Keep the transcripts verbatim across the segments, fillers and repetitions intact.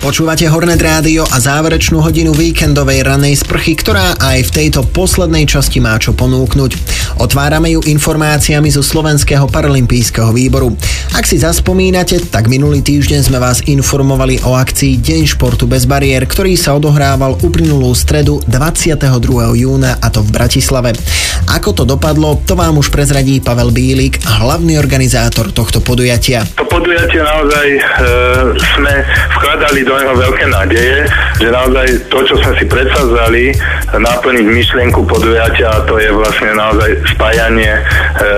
Počúvate Hornet Rádio a záverečnú hodinu víkendovej ranej sprchy, ktorá aj v tejto poslednej časti má čo ponúknuť. Otvárame ju informáciami zo Slovenského paralympijského výboru. Ak si zaspomínate, tak minulý týždeň sme vás informovali o akcii Deň športu bez bariér, ktorý sa odohrával uplynulú stredu dvadsiateho druhého júna, a to v Bratislave. Ako to dopadlo, to vám už prezradí Pavel Bílik, hlavný organizátor tohto podujatia. To podujatie naozaj e, sme vkladali do neho veľké nádeje, že naozaj to, čo sme si predsavzali, naplniť myšlienku podujatia, a to je vlastne naozaj spájanie e,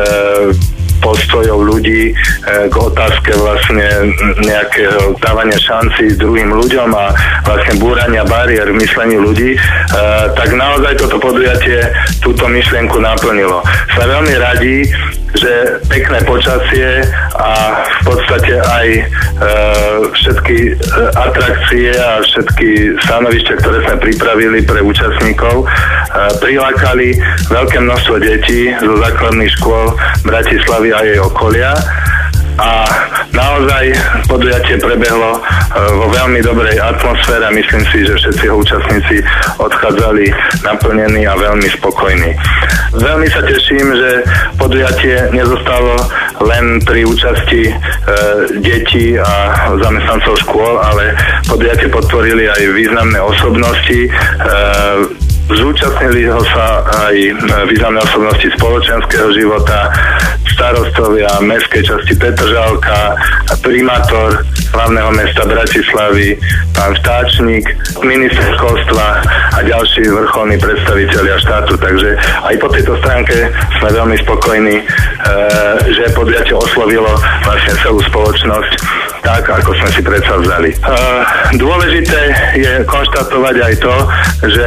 postojov ľudí k otázke vlastne nejakého dávania šanci druhým ľuďom a vlastne búrania bariér v myslení ľudí, tak naozaj toto podujatie túto myšlienku naplnilo. Sme veľmi radi, že pekné počasie a v podstate aj e, všetky e, atrakcie a všetky stanovišťa, ktoré sme pripravili pre účastníkov, e, prilákali veľké množstvo detí zo základných škôl Bratislavy a jej okolia. A naozaj podujatie prebehlo vo veľmi dobrej atmosfére a myslím si, že všetci jeho účastníci odchádzali naplnení a veľmi spokojní. Veľmi sa teším, že podujatie nezostalo len pri účasti e, detí a zamestnancov škôl, ale podujatie podporili aj významné osobnosti. E, Zúčastnili ho sa aj významné osobnosti spoločenského života, starostovia mestskej časti Petržalka, primátor hlavného mesta Bratislavy, pán Vtáčnik, minister školstva a ďalší vrcholní predstavitelia štátu. Takže aj po tejto stránke sme veľmi spokojní, že podujatie oslovilo vlastne celú spoločnosť tak, ako sme si predsavzali. Dôležité je konštatovať aj to, že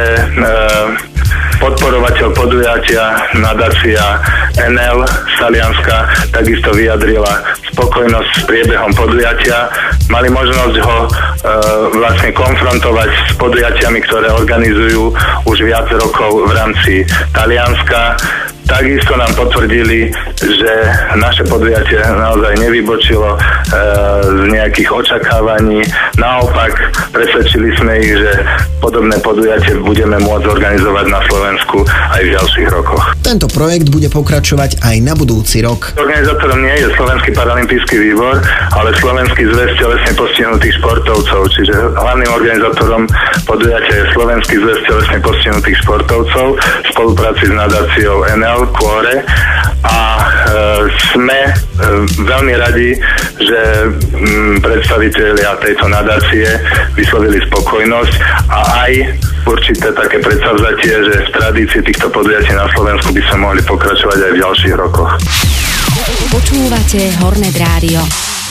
podporovateľ podujatia nadácia en el Talianska takisto vyjadrila spokojnosť s priebehom podujatia. Mali možnosť ho e, vlastne konfrontovať s podujatiami, ktoré organizujú už viac rokov v rámci Talianska. Takisto nám potvrdili, že naše podujatie naozaj nevybočilo e, z nejakých očakávaní. Naopak, presvedčili sme ich, že podobné podujatie budeme môcť organizovať na Slovensku aj v ďalších rokoch. Tento projekt bude pokračovať aj na budúci rok. Organizátorom nie je Slovenský paralympijský výbor, ale Slovenský zväz telesne postihnutých športovcov, čiže hlavným organizátorom podujatia je Slovenský zväz telesne postihnutých športovcov v spolupráci s nadáciou en el Quore a e, sme e, veľmi radi, že m, predstavitelia tejto nadácie vyslovili spokojnosť a aj určité také predsavzatie, že v tradícii týchto podujatí na Slovensku by sa mohli pokračovať aj v ďalších rokoch. Počúvate Hornet Rádio.